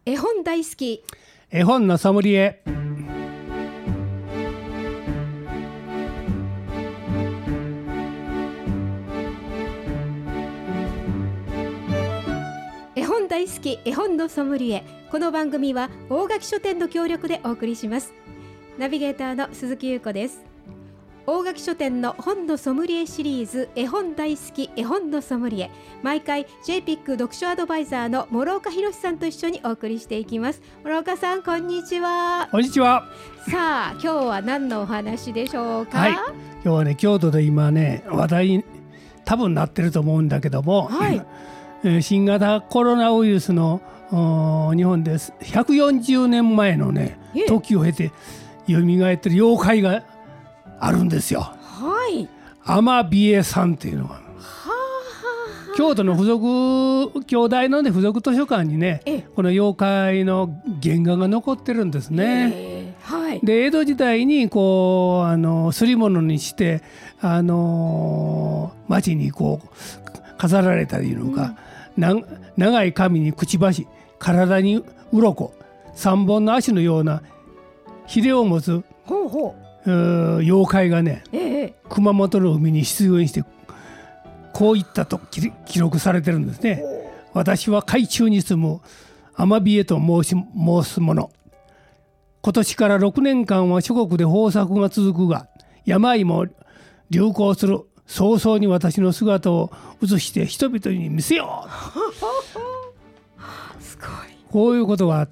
絵本大好き絵本のソムリエ。 絵本大好き絵本のソムリエ。この番組は大垣書店の協力でお送りします。ナビゲーターの鈴木優子です。大垣書店の本のソムリエシリーズ、絵本大好き絵本のソムリエ、毎回 JPIC 読書アドバイザーの諸岡博さんと一緒にお送りしていきます。諸岡さん、こんにちは。 こんにちは。 さあ、今日は何のお話でしょうか。 はい、今日はね、京都で今ね、話題に多分なってると思うんだけども、 はい、 新型コロナウイルスの日本です140年前のね時を経て蘇ってる妖怪があるんですよ。 はい。 アマビエさんっていうのが、京都の附属京大の、ね、附属図書館にね、この妖怪の原画が残ってるんですね。 はい、 で江戸時代にこう刷り物にして町にこう飾られたりいうのか、長い髪にくちばし、体に鱗、3本の足のようなひれを持つ妖怪がね、熊本の海に出現してこう言ったと記録されてるんですね。私は海中に住むアマビエと申すもの。今年から6年間は諸国で豊作が続くが、病も流行する。早々に私の姿を映して人々に見せようすごい。 こういうことがあって、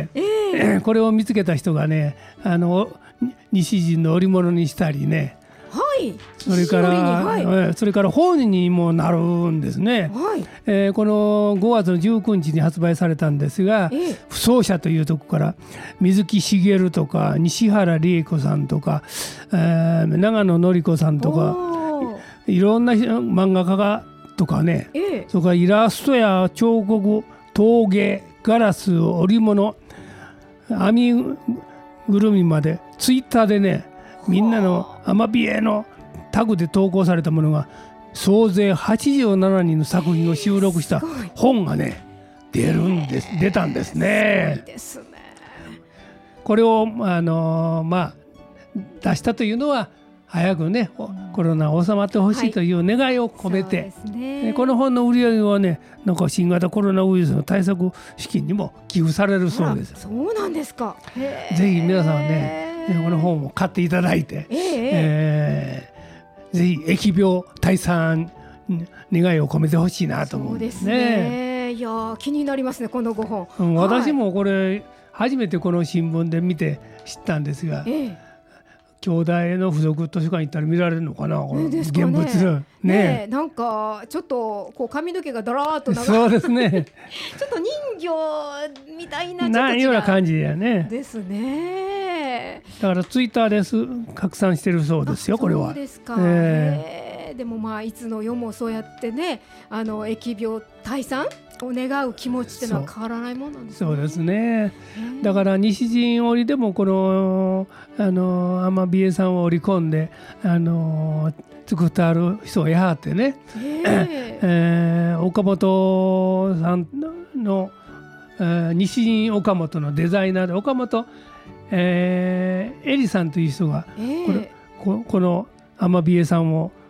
これを見つけた人がね、西陣の織物にしたりね、 はい、 それから本にもなるんですね。 はい、 この5月の19日に発売されたんですが、不走者というとこから水木しげるとか西原理恵子さんとか、長野典子さんとかいろんな漫画家がとかね、それからイラストや彫刻、陶芸、ガラス、織物、編みぐるみまでツイッターでね、みんなのアマビエのタグで投稿されたものが総勢87人の作品を収録した本がね出たんですね。 すごいですね。 これを出したというのは早くねコロナ収まってほしいという願いを込めて、この本の売り上げはね、なんか新型コロナウイルスの対策資金にも寄付されるそうです。 そうなんですか。 ぜひ皆さんね、この本を買っていただいて、ぜひ疫病退散願いを込めてほしいなと思うんですね。 そうですね。いや気になりますね、この5本。 私もこれ初めてこの新聞で見て知ったんですが、京大の附属図書館行ったら見られるのかな、この現物ね。 なんかちょっとこう髪の毛がだらーっとそうですねちょっと人形みたいなような感じやね。 ですね。 だからツイッターです拡散してるそうですよ、これは。 そうですか。でもいつの世もそうやってね、疫病退散を願う気持ちってのは変わらないものなんですね。 そうですね。だから西陣織でもこのアマビエさんを織り込んで作ってある人がやはってね、岡本さんの、西陣岡本のデザイナーで岡本、エリさんという人が、このアマビエさんを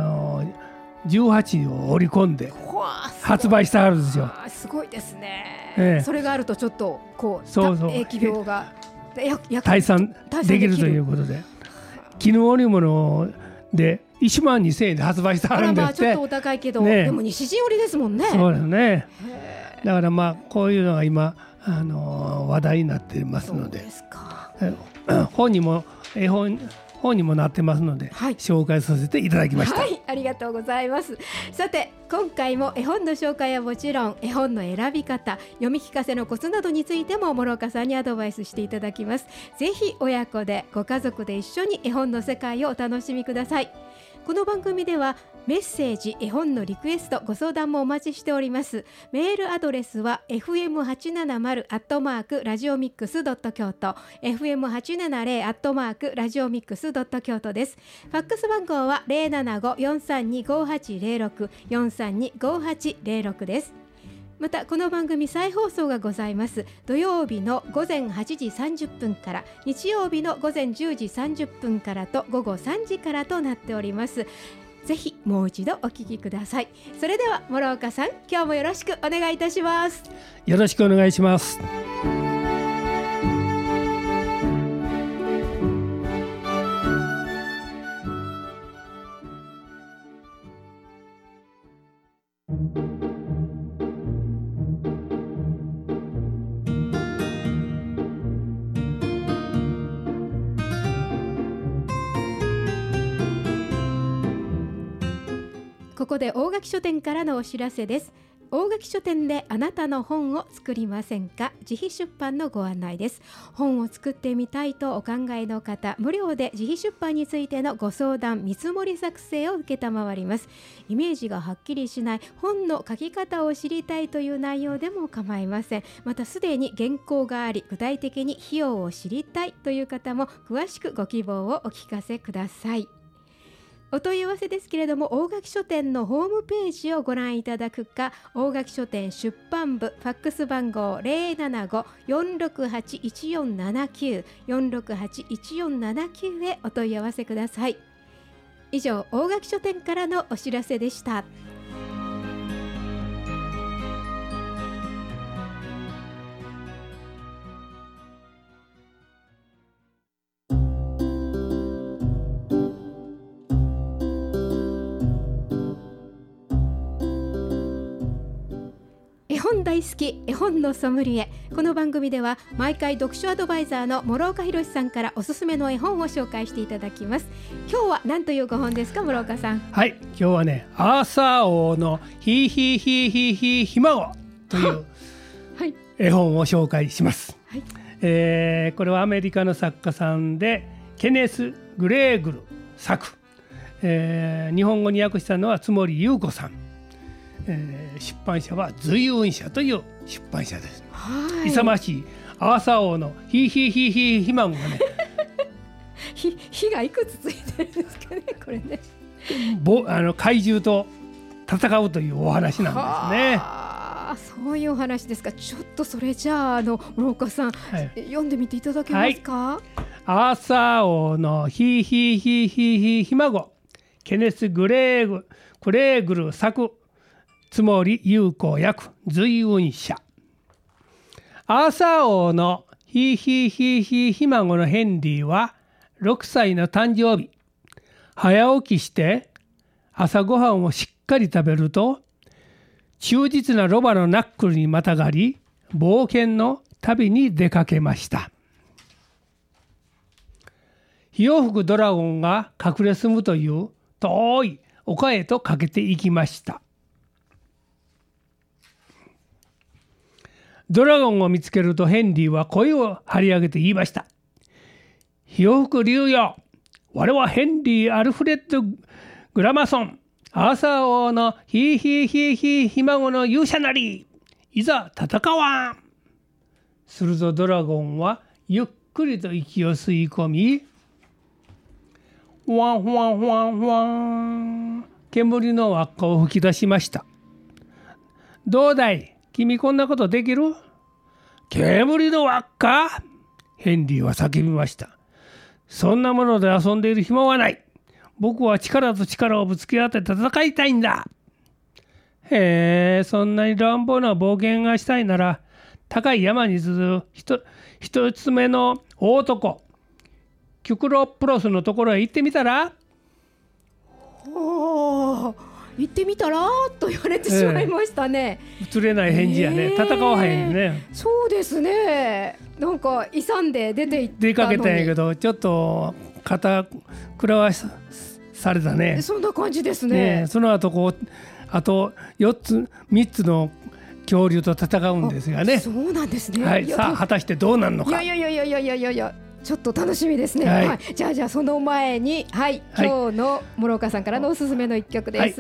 18を織り込んで発売してあるんですよ。 すごいですね。それがあるとちょっとこう疫病が退散できるということで、絹織物で1万2000円で発売してあるんですって。 ちょっとお高いけど、でも西陣織ですもんね。 そうですね。だからこういうのが今話題になっていますので、本にもなってますので、紹介させていただきました。 ありがとうございます。さて、今回も絵本の紹介はもちろん、絵本の選び方、読み聞かせのコツなどについても諸岡さんにアドバイスしていただきます。ぜひ親子でご家族で一緒に絵本の世界をお楽しみください。この番組ではメッセージ、絵本のリクエスト、ご相談もお待ちしております。メールアドレスは fm870@radiomix.kyoto fm870@radiomix.kyoto です。ファックス番号は 075-432-5806 432-5806 です。 またこの番組再放送がございます。土曜日の午前8時30分から日曜日の午前10時30分からと午後3時からとなっております。ぜひもう一度お聞きください。それでは諸岡さん、今日もよろしくお願いいたします。 よろしくお願いします。 ここで大垣書店からのお知らせです。大垣書店であなたの本を作りませんか？自費出版のご案内です。本を作ってみたいとお考えの方、無料で自費出版についてのご相談、見積もり作成を受けたまわります。イメージがはっきりしない本の書き方を知りたいという内容でも構いません。またすでに原稿があり、具体的に費用を知りたいという方も詳しくご希望をお聞かせください。お問い合わせですけれども、大垣書店のホームページをご覧いただくか、大垣書店出版部ファックス番号 075-468-1479 468-1479 へお問い合わせください。以上、大垣書店からのお知らせでした。絵本大好き、絵本のソムリエ。この番組では毎回読書アドバイザーの諸岡博さんからおすすめの絵本を紹介していただきます。今日は何というご本ですか、諸岡さん？ はい、今日はね、アーサー王のひーひーひーひーひーひ孫という絵本を紹介します。はい、これはアメリカの作家さんでケネス・グレーグル作、日本語に訳したのは津森優子さん。出版社は随雲社という出版社です。勇ましいアーサー王のひーひーひーひーひ孫がね火がいくつついてるんですかね、これね。 怪獣と戦うというお話なんですね。 そういうお話ですか。ちょっとそれじゃあ諸岡さん、読んでみていただけますか？ アーサー王のひーひーひーひーひーひ孫、ケネス・グレーグル作、津森優子役、随雲社。アーサー王のひーひーひーひーひ孫のヘンリーは6歳の誕生日。早起きして朝ごはんをしっかり食べると、忠実なロバのナックルにまたがり、冒険の旅に出かけました。火を吹くドラゴンが隠れ住むという遠い丘へと駆けていきました。ドラゴンを見つけるとヘンリーは声を張り上げて言いました。火を吹く竜よ、我はヘンリー・アルフレッド・グラマソン、アーサー王のひーひーひーひーひ孫の勇者なり、いざ戦わん。するとドラゴンはゆっくりと息を吸い込み、ワンワンワンワン、煙の輪っかを吹き出しました。どうだい、君こんなことできる？煙の輪っか？ヘンリーは叫びました。そんなもので遊んでいる暇はない。僕は力と力をぶつけ合って戦いたいんだ。へえ、そんなに乱暴な冒険がしたいなら、高い山に続く一つ目の大男、キュクロプロスのところへ行ってみたら？ 行ってみたらと言われてしまいましたね。 映れない返事やね。戦わへんね。 そうですね。なんか勇んで出て行ったのに出かけたんやけど、ちょっと肩くらわされたね。 そんな感じですね。 その後あと3つの恐竜と戦うんですがね。 そうなんですね。 はい、さあ果たしてどうなるのか。 いやちょっと楽しみですね。はい、じゃあその前に、今日の諸岡さんからのおすすめの一曲です。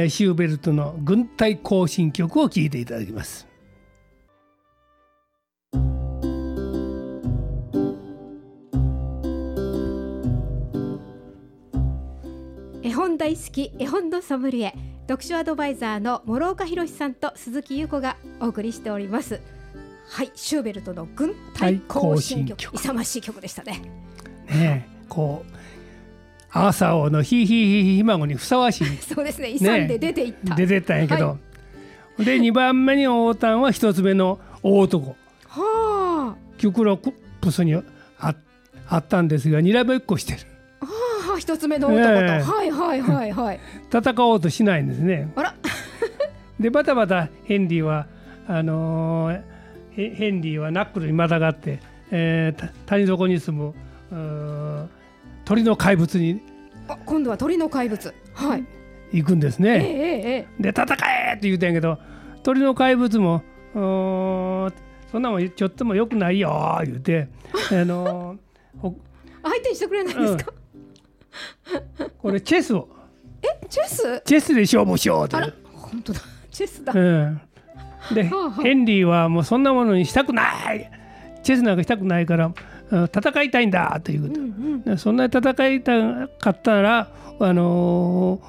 シューベルトの軍隊行進曲を聴いていただきます。 絵本大好き絵本のソムリエ、読書アドバイザーの諸岡博さんと鈴木優子がお送りしております。はい、シューベルトの軍隊行進曲、勇ましい曲でしたね。 ねえ、こうアーサー王のひ孫にふさわしいそうですね、勇んで出ていった、 出てったんやけど、はい、で2番目に会うたんは1つ目の大男、はあ、キュクロプスに あったんですがにらめっこしてる。 はあ、1つ目の男と、はいはいはいはい戦おうとしないんですね。 あらでバタバタヘンリーはナックルにまたがって、谷底に住む鳥の怪物に今度は鳥の怪物、はい、 行くんですね。で戦えって言うたんやけど、鳥の怪物もそんなもんちょっともよくないよ言うて相手にしてくれないんですか、 これチェスをチェスで勝負しようと。 あら本当だ、チェスだ、 で、ヘンリーはもうそんなものにしたくない、チェスなんかしたくないから戦いたいんだということ、そんなに戦いたかったら最も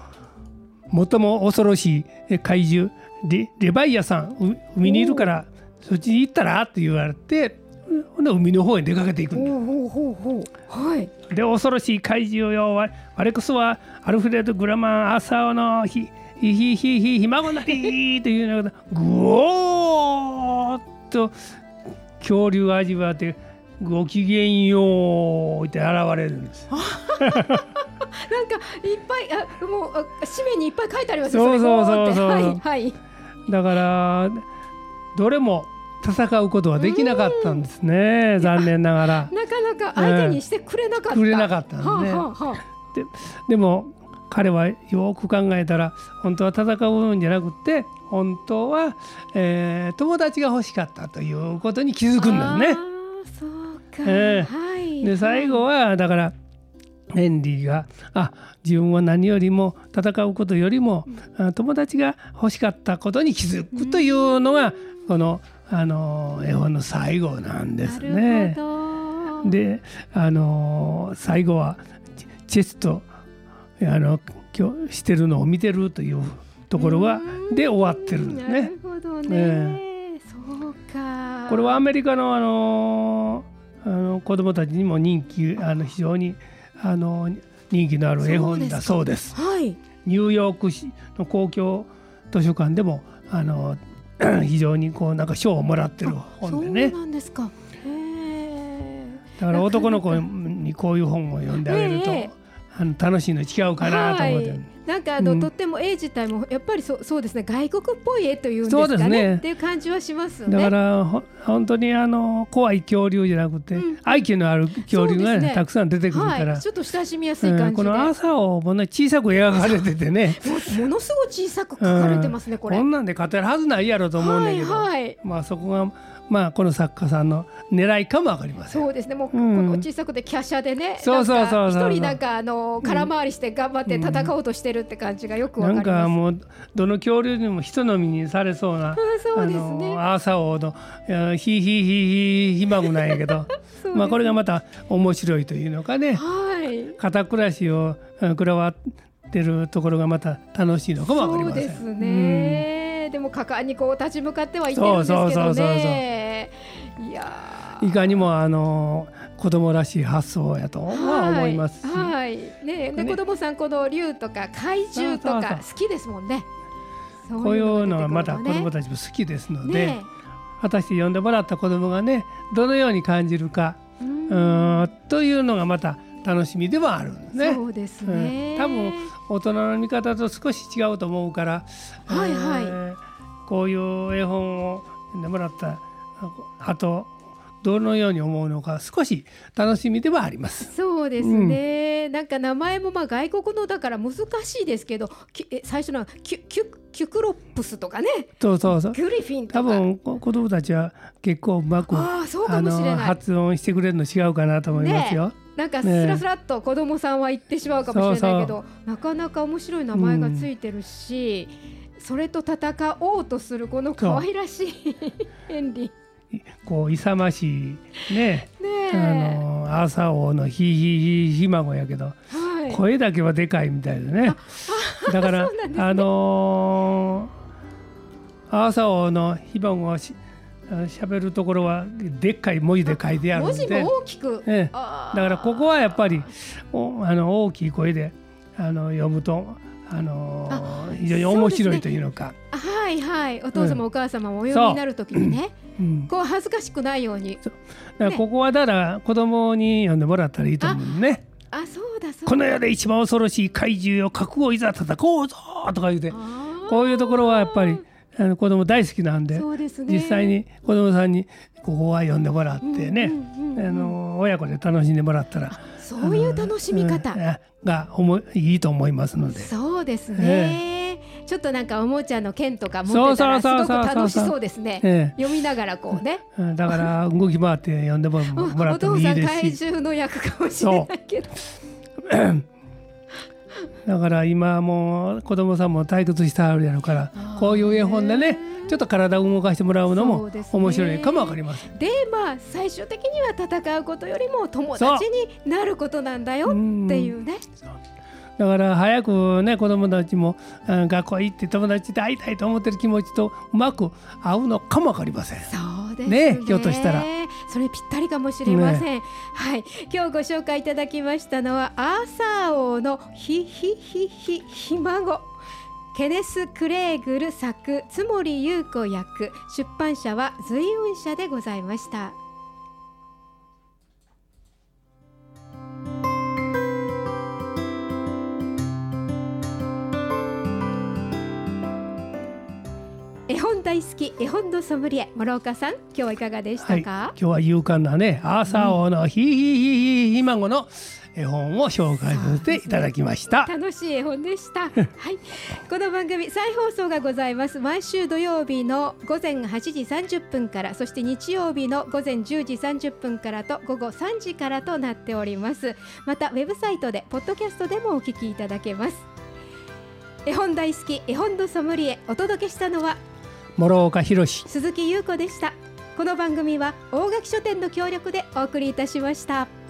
恐ろしい怪獣レバイアさん海にいるからそっちに行ったらって言われて、海の方へ出かけていくんだ。で恐ろしい怪獣よ、我こそはアルフレッド・グラマン・アーサーのひ孫なりというのがぐおーっと恐竜味わってごきげんようって現れるんです。 なんかいっぱいもう紙面にいっぱい書いてありますね。 そう、 はいはい、 だからどれも戦うことはできなかったんですね、残念ながら。 なかなか相手にしてくれなかった、 くれなかったんですね。でも彼はよく考えたら本当は戦うんじゃなくて本当は、友達が欲しかったということに気づくんですね。 そうか、 で最後はだからヘンリーが自分は何よりも戦うことよりも、友達が欲しかったことに気づくというのがこの絵本の最後なんですね。で最後はチェスと今日してるのを見てるというところで終わってるんですね。 なるほどね、そうか。これはアメリカの子どもたちにも人気非常に人気のある絵本だそうです。 はい、 ニューヨーク市の公共図書館でも非常になんか賞をもらってる本でね。 そうなんですか。 だから男の子にこういう本を読んであげると、楽しいの違うかなと思って、 なんかとっても絵自体もやっぱりそうですね、外国っぽい絵というんですかねっていう感じはしますね。 だから本当に怖い恐竜じゃなくて、愛嬌のある恐竜が、たくさん出てくるから、 ちょっと親しみやすい感じで、 このアーサー王もね小さく描かれててねものすごい小さく描かれてますね、これ。 こんなんで勝てるはずないやろと思うんだけど、そこがこの作家さんの狙いかもわかりません。 そうですね、もうこの小さくて華奢でね、一人なんか空回りして頑張って戦おうとしてるって感じがよくわかります。 なんかもうどの恐竜にも人飲みにされそうなそうですね、 アーサー王のひ孫なんやけどこれがまた面白いというのかね、堅暮らしをくらわってるところがまた楽しいのかもわかりません。 そうですね、でも果敢に立ち向かってはいってるんですけどね。いかにも子供らしい発想やとは思いますし、 で子供さんこの竜とか怪獣とか好きですもんね。 こういうのはまた子供たちも好きですので、果たして読んでもらった子供がねどのように感じるかというのがまた楽しみではあるんですね。 そうですね、 多分大人の見方と少し違うと思うから、こういう絵本を読んでもらった後どのように思うのか少し楽しみではあります。 そうですね、なんか名前も外国のだから難しいですけど、最初のキュクロップスとかね、 そうグリフィンとか多分子供たちは結構うまく発音してくれるの違うかなと思いますよ。 なんかスラスラっと子供さんは言ってしまうかもしれないけど、なかなか面白い名前がついてるし、それと戦おうとするこの可愛らしいヘンリー、 勇ましいねアーサー王のひ孫やけど、 声だけはでかいみたいでね。だからアーサー王の非番を喋るところはでっかい文字で書いてあるんで、 文字も大きく、 だからここはやっぱり大きい声で読むと非常に面白いというのか、 はいはい、お父様、お母様もお読みになるときにね、こう恥ずかしくないように。 だからここはだから子供に読んでもらったらいいと思うね。 そうだこの世で一番恐ろしい怪獣よ、覚悟いざ戦こうぞとか言うて、こういうところはやっぱり子供大好きなんで、実際に子供さんにここは読んでもらってね、親子で楽しんでもらったら、 そういう楽しみ方がいいと思いますので。 そうですね、ちょっとなんかおもちゃの剣とか持ってたらすごく楽しそうですね。読みながらこうね、 だから動き回って読んでもらってもいいですし、 お父さん怪獣の役かもしれないけどだから今もう子供さんも退屈してはるやろから、こういう絵本でねちょっと体を動かしてもらうのも面白いかもわかりません。 で最終的には戦うことよりも友達になることなんだよっていうね。 だから早くね子供たちも学校行って友達と会いたいと思ってる気持ちとうまく合うのかもわかりません。 そうですね、 ひょっとしたらそれぴったりかもしれません、はい、今日ご紹介いただきましたのはアーサー王のひ孫、ケネス・クレーグル作、津森優子役、出版社は随雲社でございました。絵本大好き絵本のソムリエ諸岡さん、今日はいかがでしたか？ 今日は勇敢なねアーサー王のひ孫の絵本を紹介させていただきました。 楽しい絵本でした、はい、この番組再放送がございます。毎週土曜日の午前8時30分から、そして日曜日の午前10時30分からと午後3時からとなっております。またウェブサイトでポッドキャストでもお聞きいただけます。絵本大好き絵本のソムリエ、お届けしたのは諸岡博史、 鈴木優子でした。この番組は大垣書店の協力でお送りいたしました。